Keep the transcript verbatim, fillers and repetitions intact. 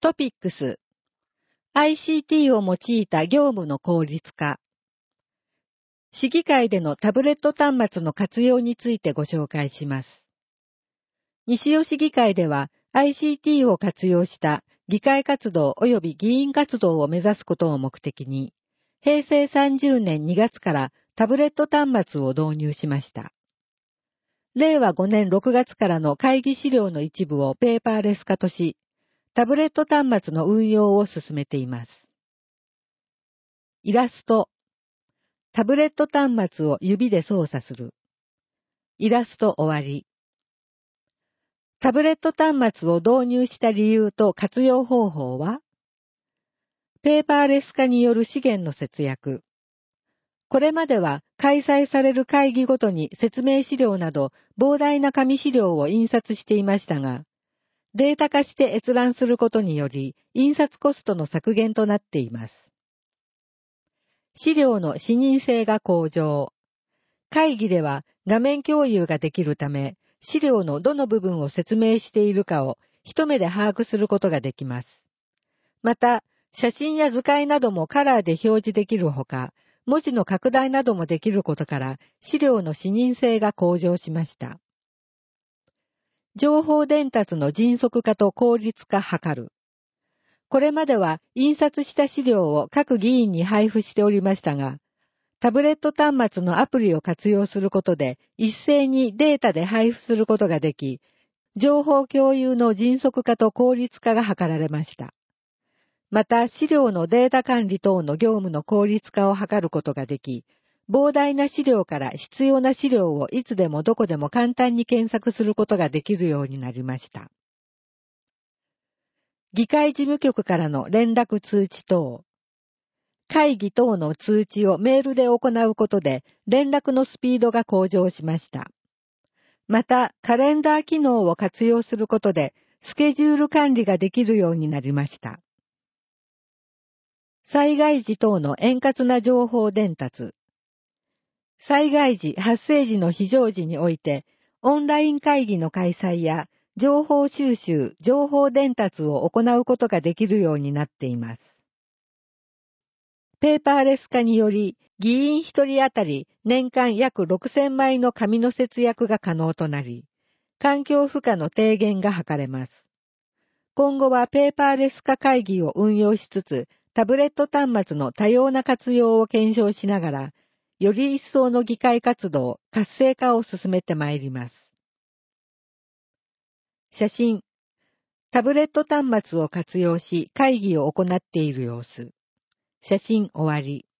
トピックス アイシーティー を用いた業務の効率化。市議会でのタブレット端末の活用についてご紹介します。西尾市議会では アイシーティー を活用した議会活動及び議員活動を目指すことを目的に、へいせいさんじゅうねんにがつからタブレット端末を導入しました。れいわごねんろくがつからの会議資料の一部をペーパーレス化とし、タブレット端末の運用を進めています。イラスト。タブレット端末を指で操作する。イラスト終わり。タブレット端末を導入した理由と活用方法は、ペーパーレス化による資源の節約。これまでは開催される会議ごとに説明資料など膨大な紙資料を印刷していましたが、データ化して閲覧することにより印刷コストの削減となっています。資料の視認性が向上。会議では画面共有ができるため、資料のどの部分を説明しているかを一目で把握することができます。また、写真や図解などもカラーで表示できるほか、文字の拡大などもできることから、資料の視認性が向上しました。情報伝達の迅速化と効率化図る。これまでは印刷した資料を各議員に配布しておりましたが、タブレット端末のアプリを活用することで一斉にデータで配布することができ、情報共有の迅速化と効率化が図られました。また資料のデータ管理等の業務の効率化を図ることができ、膨大な資料から必要な資料をいつでもどこでも簡単に検索することができるようになりました。議会事務局からの連絡通知等。会議等の通知をメールで行うことで連絡のスピードが向上しました。また、カレンダー機能を活用することでスケジュール管理ができるようになりました。災害時等の円滑な情報伝達。災害時、発生時の非常時において、オンライン会議の開催や情報収集、情報伝達を行うことができるようになっています。ペーパーレス化により、議員一人当たり年間約ろくせんまいの紙の節約が可能となり、環境負荷の低減が図れます。今後はペーパーレス化会議を運用しつつ、タブレット端末の多様な活用を検証しながら、より一層の議会活動、活性化を進めてまいります。写真。タブレット端末を活用し会議を行っている様子。写真終わり。